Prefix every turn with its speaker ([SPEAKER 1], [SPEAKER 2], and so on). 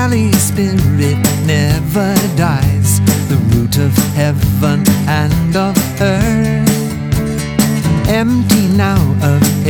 [SPEAKER 1] Holy Spirit never dies, the root of heaven and of earth. Empty now of